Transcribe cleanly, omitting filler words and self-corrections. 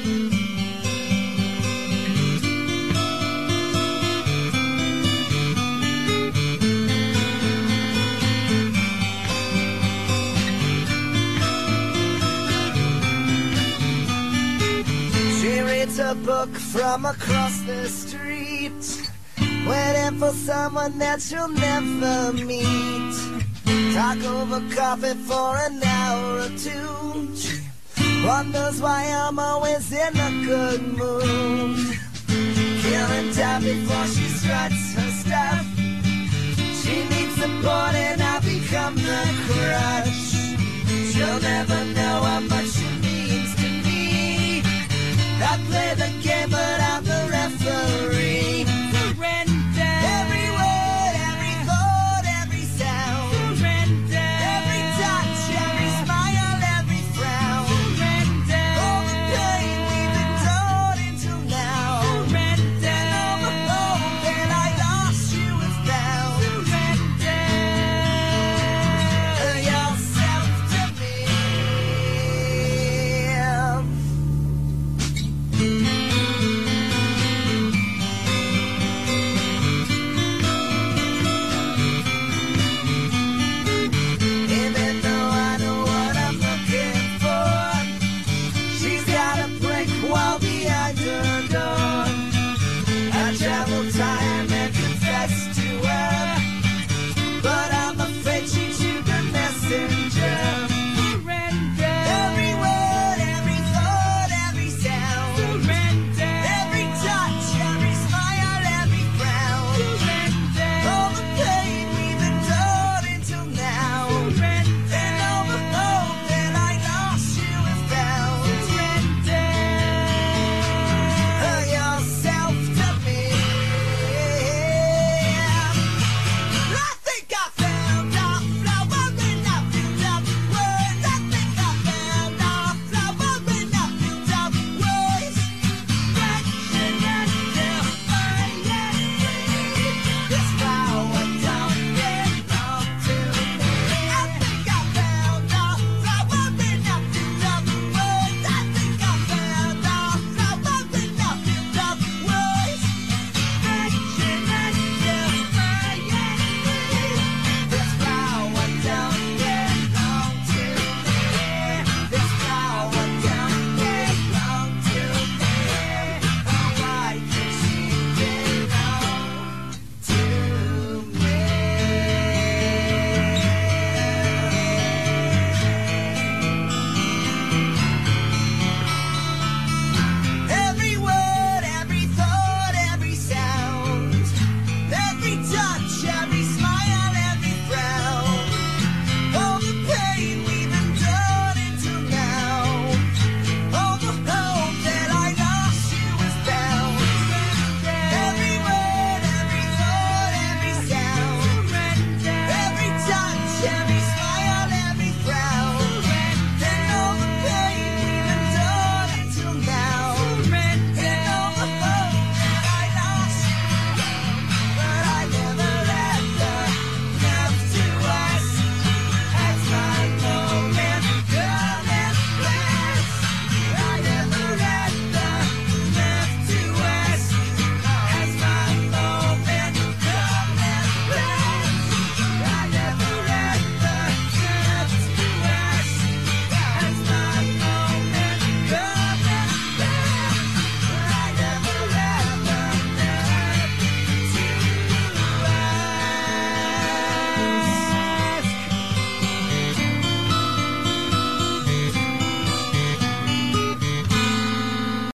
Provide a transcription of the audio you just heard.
A book from across the street, waiting for someone that she'll never meet. Talk over coffee for an hour or two. She wonders why I'm always in a good mood. Killing time before she struts her stuff. She needs support and I become the crutch. She'll never know how much she